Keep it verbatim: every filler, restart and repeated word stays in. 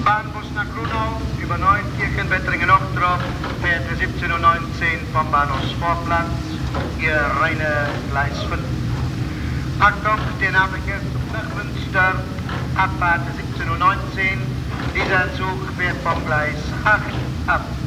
Bahnbus nach Grunau über Neunkirchen, Wettringen, Ochtrup, fährt für siebzehn Uhr neunzehn vom Bahnhofsvorplatz, Ihr reine Gleis fünf. Achtung, der Nahverkehr nach Münster, Abfahrt siebzehn Uhr neunzehn. Dieser Zug fährt vom Gleis acht ab.